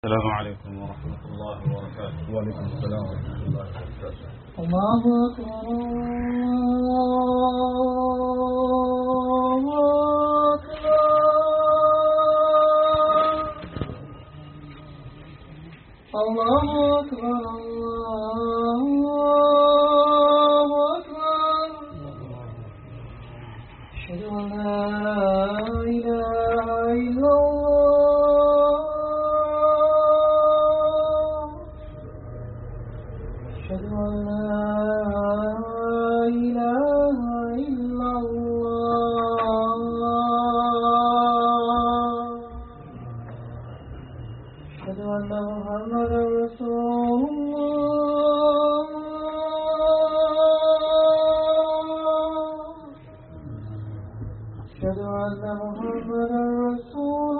السلام عليكم ورحمة الله وبركاته. وعليكم السلام ورحمة الله وبركاته. الله أكبر الله أكبر الله أكبر أشهد أن لا إله إلا الله أشهد أن لا إله إلا الله أشهد أن محمدا رسول الله أشهد أن محمدا رسول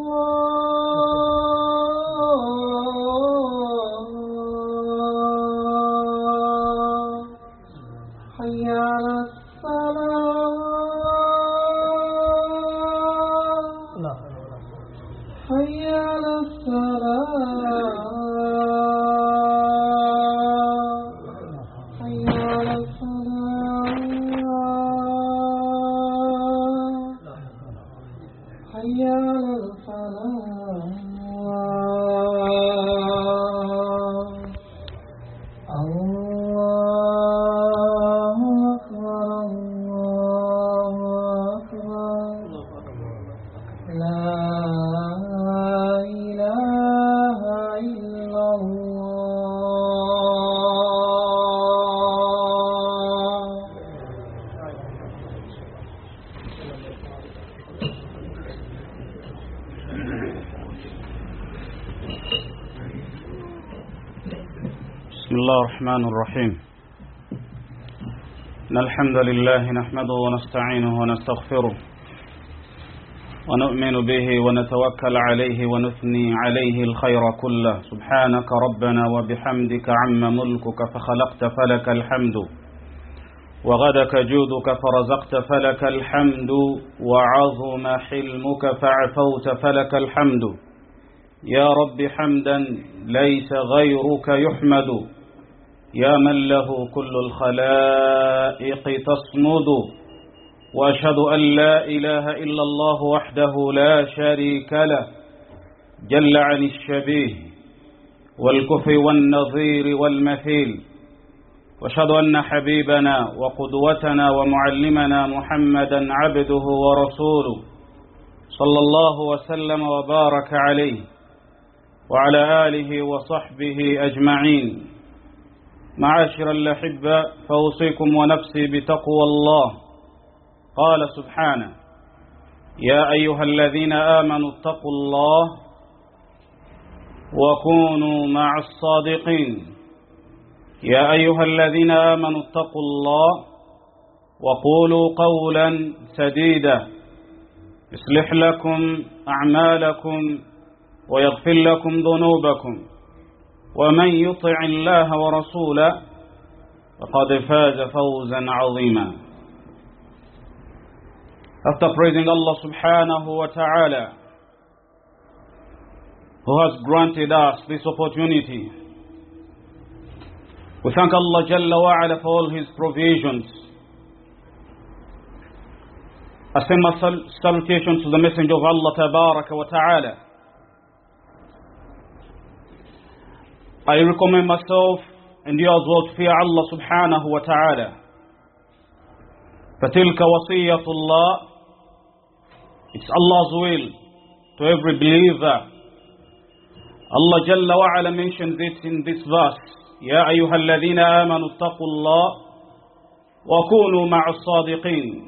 الله حي على الصلاة حي على الصلاة حي على الصلاة حي على الفلاح الله أكبر الله أكبر لا إله إلا الله. بسم الله الرحمن الرحيم. إن الحمد لله نحمده ونستعينه ونستغفره ونؤمن به ونتوكل عليه ونثني عليه الخير كله. سبحانك ربنا وبحمدك عم ملكك فخلقت فلك الحمد، وغدك جودك فرزقت فلك الحمد، وعظم حلمك فعفوت فلك الحمد. يا رب حمدا ليس غيرك يحمد، يا من له كل الخلائق تصمد. وأشهد أن لا إله إلا الله وحده لا شريك له، جل عن الشبيه والكفء والنظير والمثيل. وأشهد أن حبيبنا وقدوتنا ومعلمنا محمدا عبده ورسوله، صلى الله وسلم وبارك عليه وعلى آله وصحبه أجمعين. معاشر الأحبة، فأوصيكم ونفسي بتقوى الله. قال سبحانه: يا أيها الذين آمنوا اتقوا الله وكونوا مع الصادقين. يا أيها الذين آمنوا اتقوا الله وقولوا قولا سديدا يصلح لكم أعمالكم ويغفر لكم ذنوبكم، ومن يطع الله ورسوله فقد فاز فوزا عظيما. After praising Allah subhanahu wa ta'ala, who has granted us this opportunity, we thank Allah Jalla wa Ala for all His provisions. I send my salutations to the Messenger of Allah Tabaraka wa ta'ala. I recommend myself and you as well to fear Allah subhanahu wa ta'ala. فَتِلْكَ وَصِيَّةُ اللَّهِ, it's Allah's will to every believer. Allah Jalla wa Ala mentioned this in this verse: يَا أَيُّهَا الَّذِينَ آمَنُوا اتَّقُوا اللَّهِ وَكُونُوا مَعَ الصَّادِقِينَ.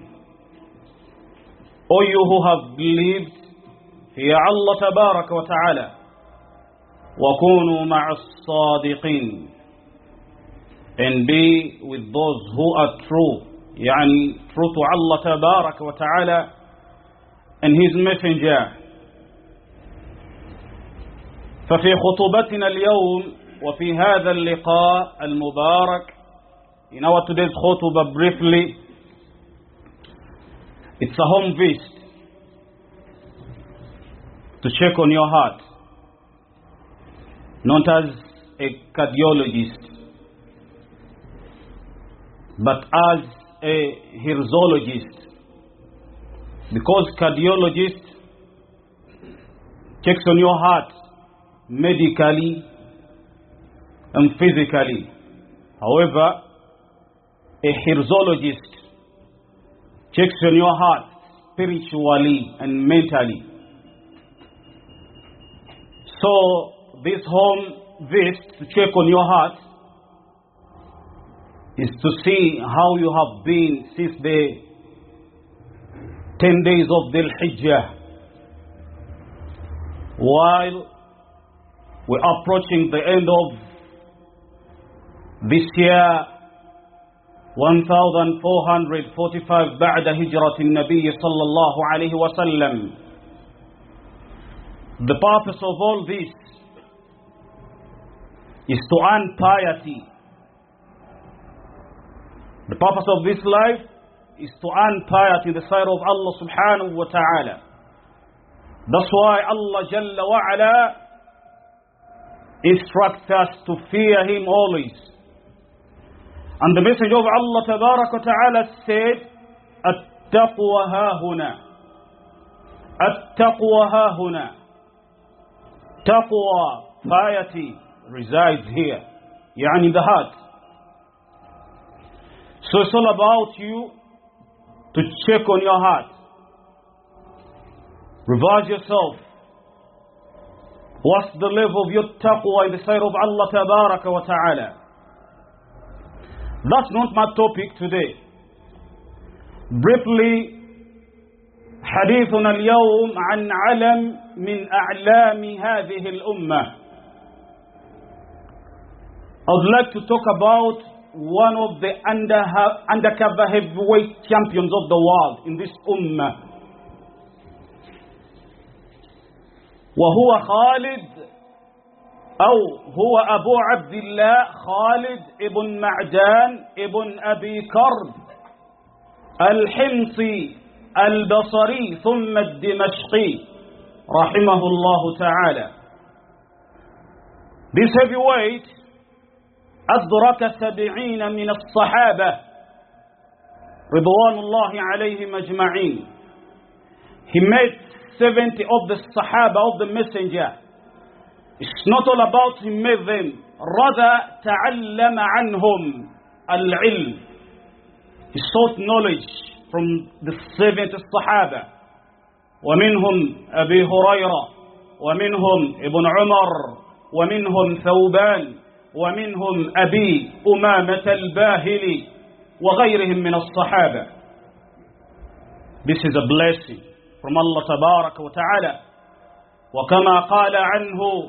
O you who have believed, fear Allah Tabaraka wa ta'ala. وَكُونُوا مَعَ الصَّادِقِينَ, and be with those who are true, يعني true to Allah Tabaraka wa ta'ala and His Messenger. ففي خطبتنا اليوم وفي هذا اللقاء المبارك, in our today's khutbah briefly, it's a home visit to check on your heart. not as a cardiologist, but as a herzologist. Because cardiologist checks on your heart medically and physically. However, a herzologist checks on your heart spiritually and mentally. So this home visit to check on your heart is to see how you have been since the 10 days of Dhul Hijjah, while we're approaching the end of this year 1445 بعد هجرة النبي صلى الله عليه وسلم. The purpose of all this is to earn piety. The purpose of this life is to earn piety in the sight of Allah subhanahu wa ta'ala. That's why Allah Jalla wa ala instructs us to fear Him always. And the Messenger of Allah Tabarak wa Ta'ala said, At-taqwa ha-huna. At-taqwa ha-huna. Taqwa, piety, resides here. Yani in the heart. So it's all about you to check on your heart. Revise yourself. What's the level of your taqwa in the sight of Allah Tabarak wa Ta'ala? That's not my topic today. Briefly, حديثنا اليوم عن علم من أعلام هذه الأمة. I would like to talk about one of the undercover heavyweight champions of the world in this ummah. وهو خالد أو هو أبو عبد الله خالد ابن معدان ابن أبي كرب الحمصي البصري ثم الدمشقي رحمه الله تعالى. This heavyweight أدرك 70 من الصحابة رضوان الله عليهم أجمعين. He met 70 of the Sahaba of the Messenger. It's not all about he made them. Rather, تعلم عنهم العلم. He sought knowledge from the 70 Sahaba. ومنهم أبي هريرة ومنهم ابن عمر ومنهم ثوبان ومنهم أبي أمامة الباهلي وغيرهم من الصحابة. This is a blessing from Allah تبارك وتعالى. وكما قال عنه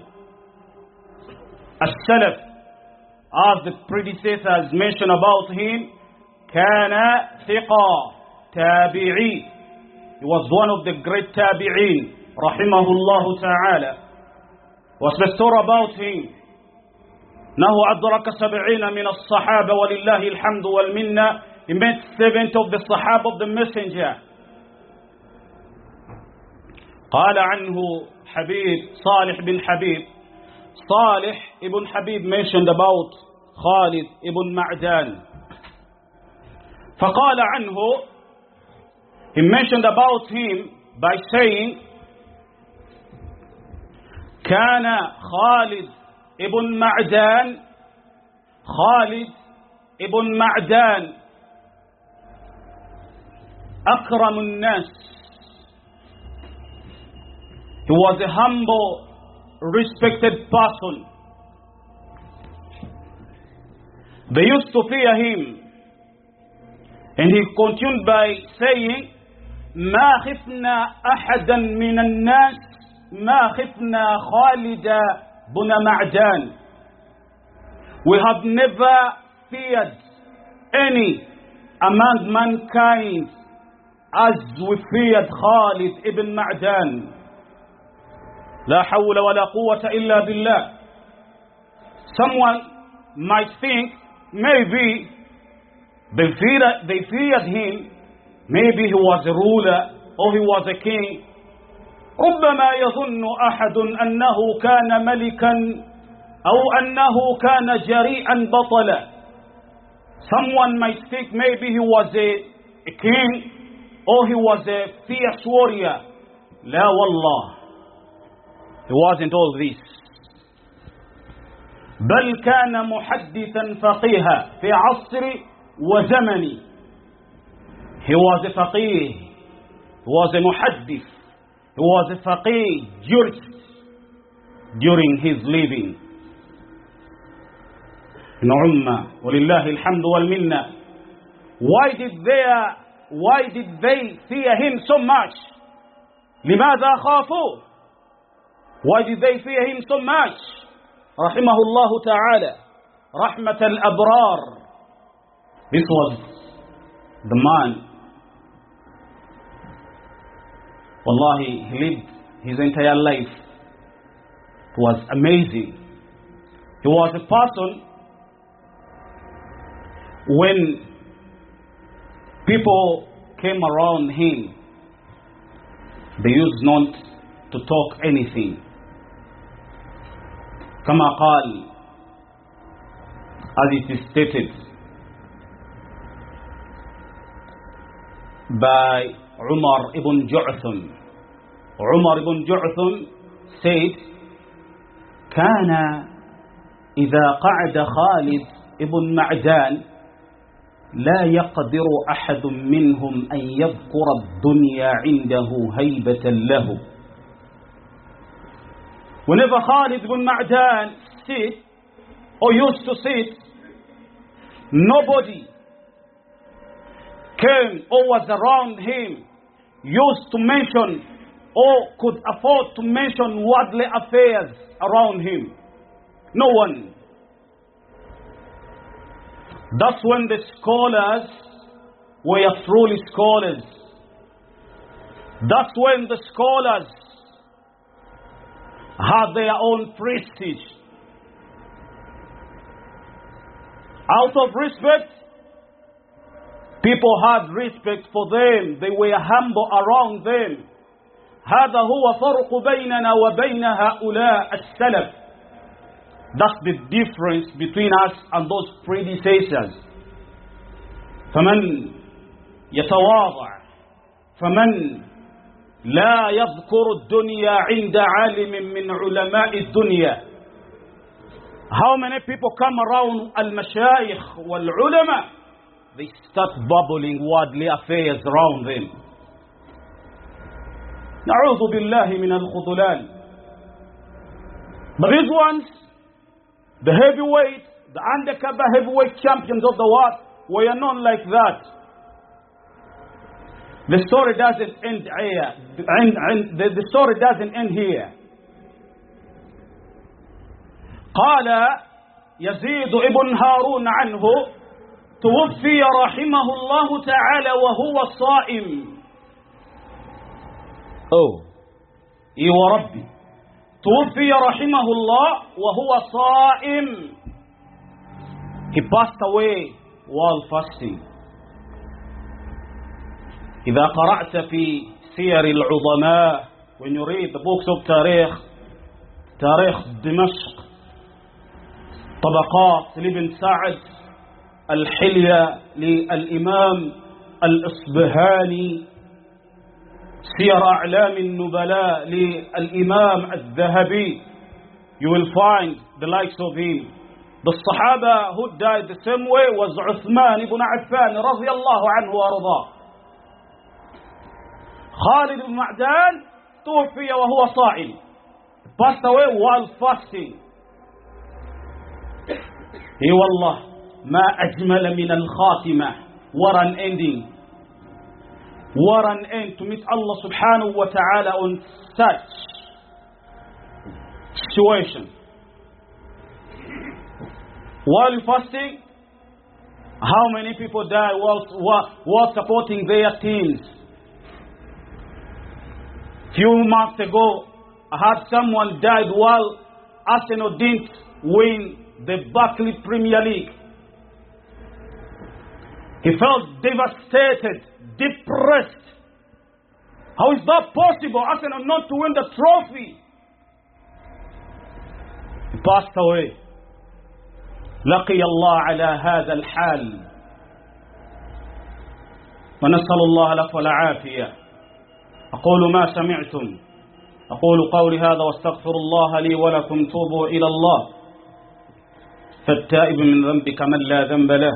السلف, as the predecessors mentioned about him, كان ثقة تابعي. He was one of the great tabi'in رحمه الله تعالى. What's the story about him? أنه أدرك 70 من الصحابة ولله الحمد والمنة. He met 70 of the Sahaba of the Messenger. قال عنه حبيب صالح بن حبيب. Salih ibn Habib mentioned about Khalid ibn Ma'dan. فقال عنه, he mentioned about him by saying, كان خالد ابن معدان خالد ابن معدان أكرم الناس. He was a humble, respected person. They used to fear him. And he continued by saying, ما خفنا أحدا من الناس ما خفنا خالد بن معدان. We have never feared any among mankind as we feared Khalid ibn Ma'dan. لا حول ولا قوة إلا بالله. Someone might think maybe they feared him, maybe he was a ruler or he was a king. ربما يظن أحد أنه كان ملكا أو أنه كان جريئا بطلا. Someone might think maybe he was a king or he was a fierce warrior. لا والله, he wasn't all this. بل كان محدثا فقيها في عصر وزمن. He was a faqih, he was a muhaddith, he was a faqih, jurist during his living. In Ummah, وَلِلَّهِ الْحَمْدُ وَالْمِنَّةِ. Why did they fear him so much? لماذا خافوا? Why did they fear him so much? رحمه الله تعالى رحمة الأبرار. This was the man. Wallahi, he lived his entire life. It was amazing. He was a person, when people came around him, they used not to talk anything. كما قال, as it is stated by Umar ibn Ju'thum. Umar ibn Ju'thum said, كان إذا قعد خالد ibn معدان لا يقدر أحد منهم أن يذكر الدنيا عنده هيبة له. Whenever Khalid ibn Ma'dan sit or used to sit, nobody came or was around him used to mention or could afford to mention worldly affairs around him. No one. That's when the scholars were truly scholars. That's when the scholars had their own prestige. Out of respect, people had respect for them. They were humble around them. هذا هو فرق بيننا وبين هؤلاء السلف. That's the difference between us and those predecessors. فمن يتواضع, فمن لا يذكر الدنيا عند عالم من علماء الدنيا. How many people come around al-mashayikh wal-ulama? They start bubbling worldly affairs around them. نعوذ بالله من الخذلان. But these ones, the heavyweight, the undercover heavyweight champions of the world, were known like that. The story doesn't end here. The story doesn't end here. قال يزيد ابن هارون عنه توفي رحمه الله تعالى وهو صائم. إي وربي, توفي رحمه الله وهو صائم. He passed away while fasting. إذا قرأت في سير العظماء, when you read the books of تاريخ دمشق, طبقات لابن سعد, الحلية للإمام الإصبهاني, سير أعلام النبلاء للإمام الذهبي, you will find the likes of him. The Sahaba who died the same way was Uthman ibn Affan رضي الله عنه وأرضاه. Khalid ibn Ma'dan توفي وهو صائم, passed away while fasting. Hey wallah, ما أجمل من الخاتمة. What an ending. What an end to meet Allah subhanahu wa ta'ala on such situation. While fasting, how many people die while supporting their teams? Few months ago, I had someone died while Arsenal didn't win the Barclays Premier League. He felt devastated, depressed. How is that possible? Arsenal not to win the trophy. He passed away. لقي الله على هذا الحال، ونسأل الله العفو والعافية. أقول ما سمعتم، أقول قولي هذا واستغفر الله لي ولكم. توبوا إلى الله، فالتائب من ذنب كمن لا ذنب له.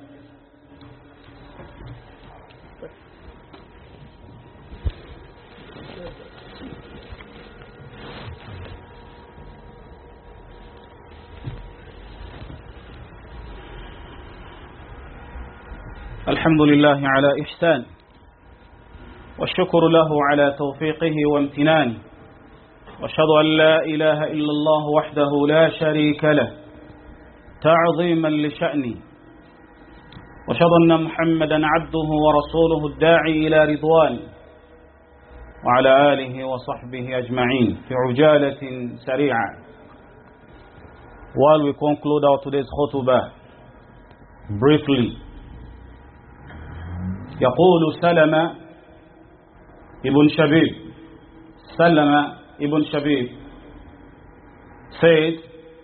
الحمد لله على إحسان، والشكر له على توفيقه وامتنانه، وأشهد أن لا إله إلا الله وحده لا شريك له تعظيما لشأنه، وأشهد أن محمدا عبده ورسوله الداعي إلى رضوانه، وعلى آله وصحبه أجمعين. في عجالة سريعة. While we conclude our today's khutbah, briefly, يقول سلمة ابن شبيب said,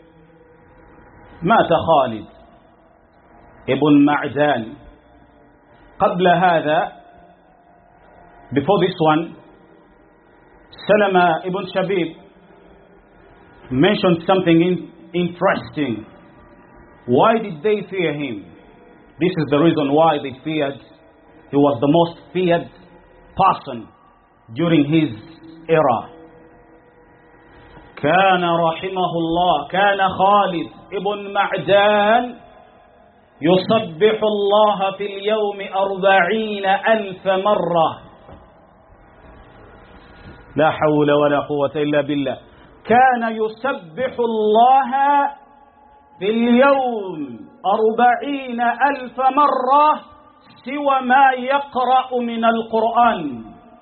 مات خالد ابن معدان. قبل هذا, before this one, Salama ibn Shabib mentioned something interesting. Why did they fear him? This is the reason why they feared. He was the most feared person during his era. كان رحمه الله، كان خالد ابن معدان يسبح الله في اليوم 40,000 مرة. لا حول ولا قوة إلا بالله. كان يسبح الله في اليوم 40,000 مرة سوى ما يقرأ من القرآن.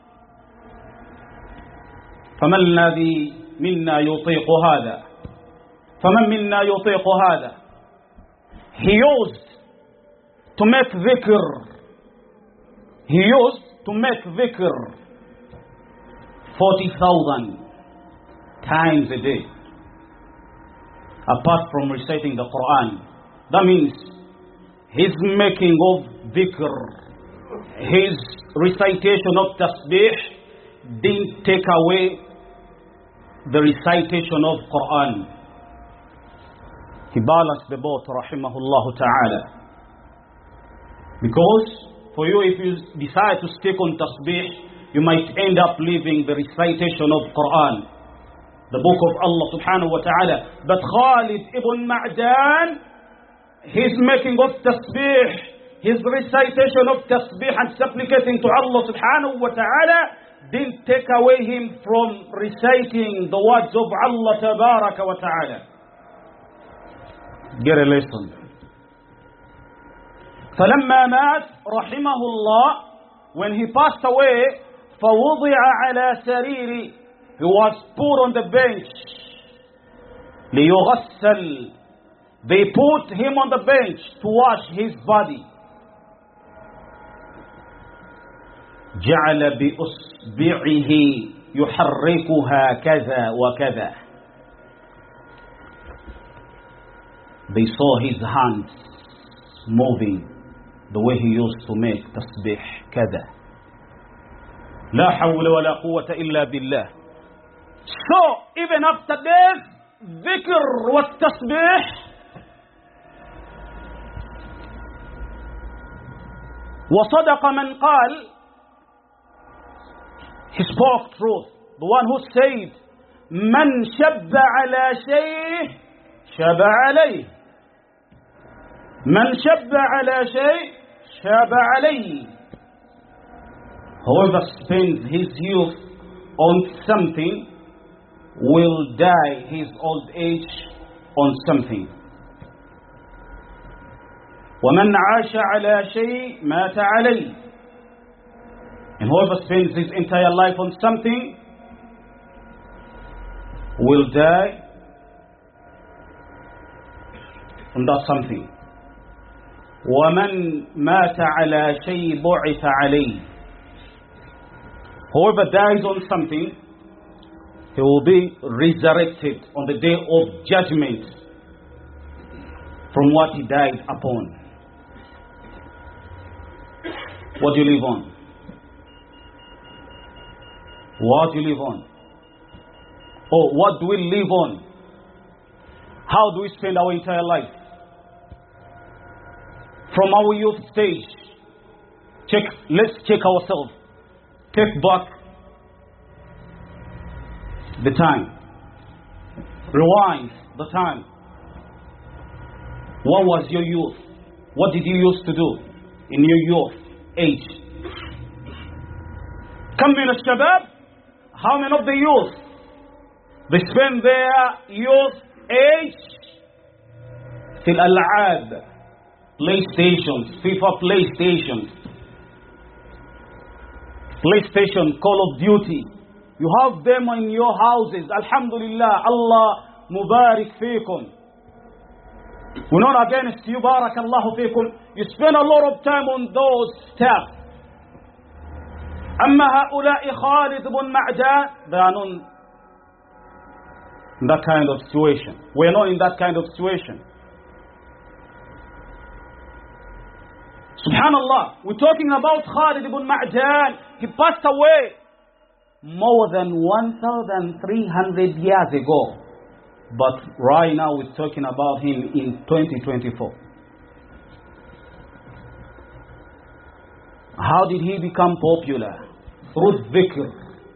فمن الذي منا يطيق هذا؟ فمن منا يطيق هذا؟ He used to make dhikr. He used to make dhikr 40,000 times a day, apart from reciting the Quran. That means his making of dhikr, his recitation of tasbih didn't take away the recitation of Quran. He balanced the both, rahimahullah ta'ala. Because for you, if you decide to stick on tasbih, you might end up leaving the recitation of Quran, the book of Allah subhanahu wa ta'ala. But Khalid ibn Ma'dan, his making of tasbih, his recitation of tasbih and supplicating to Allah subhanahu wa ta'ala didn't take away him from reciting the words of Allah tabaraka wa ta'ala. Get a lesson. فلما مات رحمه الله, when he passed away, فوضع على سريري, he was put on the bench. ليغسل, they put him on the bench to wash his body. جعل بأصبعه يحركها كذا وكذا. They saw his hands moving the way he used to make tasbih كذا. لا حول ولا قوة إلا بالله. So even after death, dhikr was tasbih. وصدق من قال, he spoke truth, the one who said, من شب على شيء شب عليه. من شب على شيء شب عليه. Whoever spends his youth on something will die his old age on something. ومن عاش على شيء مات عليه. And whoever spends his entire life on something will die on that something. ومن مات على شيء بعث عليه. Whoever dies on something, he will be resurrected on the day of judgment from what he died upon. What do you live on? What do you live on? Oh, what do we live on? How do we spend our entire life? From our youth stage, let's check ourselves. Take back the time. Rewind the time. What was your youth? What did you used to do in your youth age? Come min al-shabab. How many of the youth, they spend their youth age till al-aad, PlayStations, FIFA PlayStation, Call of Duty. You have them in your houses. Alhamdulillah, Allah mubarak fikum. We're not against you, barakallahu fikum. You spend a lot of time on those stuff. أما هؤلاء خالد بن معدان, they are not in that kind of situation. We are not in that kind of situation. Subhanallah, we're talking about Khalid ibn Ma'dan. He passed away more than 1,300 years ago. But right now we're talking about him in 2024. How did he become popular? Through dhikr.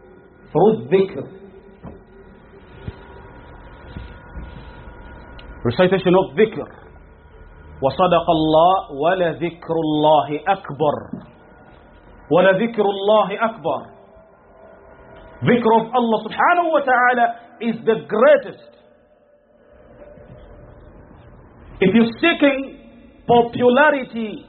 Recitation of dhikr. وصدق الله ولذكر الله أكبر. ولذكر الله أكبر. Dhikr of Allah subhanahu wa ta'ala is the greatest. If you're seeking popularity,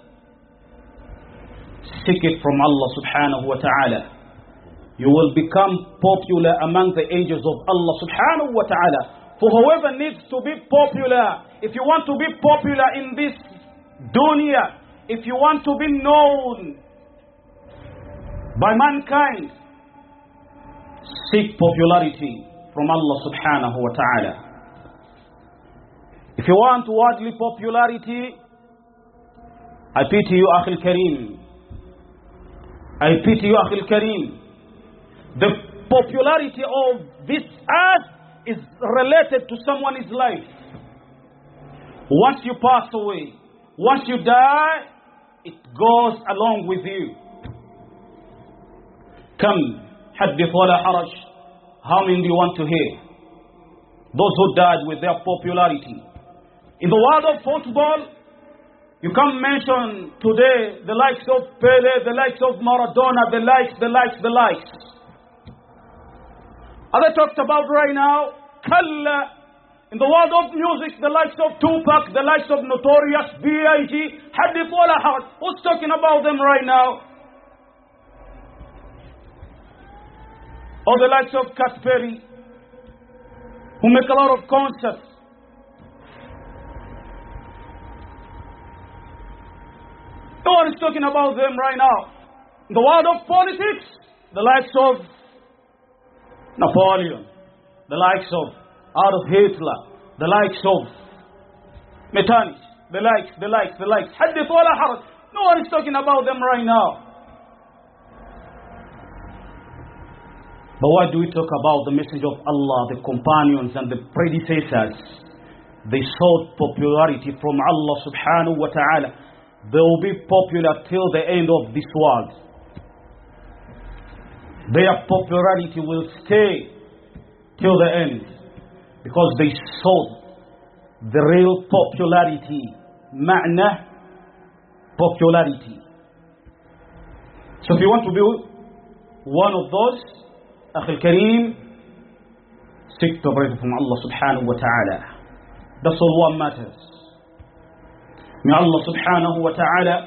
seek it from Allah subhanahu wa ta'ala. You will become popular among the angels of Allah subhanahu wa ta'ala. For whoever needs to be popular, if you want to be popular in this dunya, if you want to be known by mankind, seek popularity from Allah subhanahu wa ta'ala. If you want worldly popularity, I pity you, Akhil Kareem. I pity you, Akhil Kareem. The popularity of this earth is related to someone's life. Once you pass away, once you die, it goes along with you. Come, حدث ولا حرج. How many do you want to hear? Those who died with their popularity. In the world of football, you can mention today the likes of Pele, the likes of Maradona, the likes. Are they talked about right now? Kalla. In the world of music, the likes of Tupac, the likes of Notorious B.I.G. Hadith wala haraj. Who's talking about them right now? Or the likes of Kat Perry, who make a lot of concerts. No one is talking about them right now. In the world of politics, the likes of Napoleon, the likes of Adolf Hitler, the likes of Metternich, the likes. Hadith wala haraj. No one is talking about them right now. But why do we talk about the message of Allah, the companions and the predecessors? They sought popularity from Allah subhanahu wa ta'ala. They will be popular till the end of this world. Their popularity will stay till the end, because they sought the real popularity. Ma'na, popularity. So if you want to be one of those, Akhil Kareem, seek to pray from Allah subhanahu wa ta'ala. That's all what matters. May Allah subhanahu wa ta'ala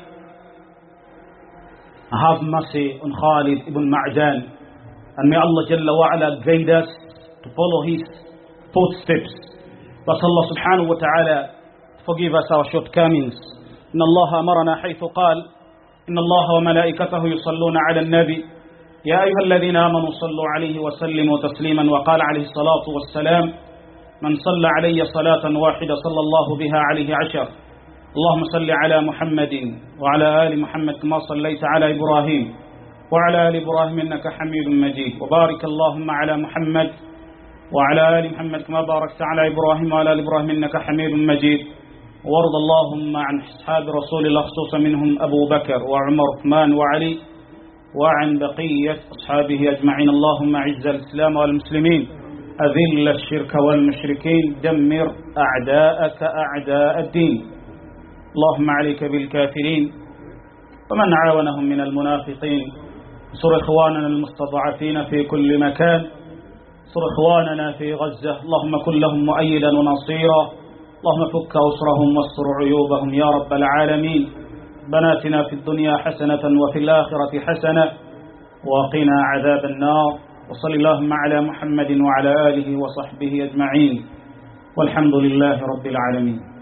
have mercy on Khalid ibn Ma'dan, and may Allah jalla wa ala guide us to follow his footsteps. But Allah subhanahu wa ta'ala forgive us our shortcomings. إن الله أمرنا حيث قال إن الله وملائكته يصلون على النبي يا أيها الذين آمنوا صلوا عليه وسلموا تسليما. وقال عليه الصلاة والسلام: من صلى علي صلاة واحدة صلى الله بها عليه 10. اللهم صل على محمد وعلى آل محمد كما صليت على إبراهيم وعلى آل إبراهيم إنك حميد مجيد. وبارك اللهم على محمد وعلى آل محمد كما باركت على إبراهيم وعلى آل إبراهيم إنك حميد مجيد. وارض اللهم عن أصحاب رسول الله خصوصا منهم أبو بكر وعمر وعثمان وعلي وعن بقية أصحابه أجمعين. اللهم أعز الإسلام والمسلمين، أذل الشرك والمشركين، دمر أعداءك أعداء الدين. اللهم عليك بالكافرين ومن عاونهم من المنافقين. انصر إخواننا المستضعفين في كل مكان، انصر إخواننا في غزة، اللهم كن لهم مؤيدا ونصيرا، اللهم فك أسرهم واستر عيوبهم يا رب العالمين. بناتنا في الدنيا حسنة وفي الآخرة حسنة وقنا عذاب النار. وصل اللهم على محمد وعلى آله وصحبه أجمعين، والحمد لله رب العالمين.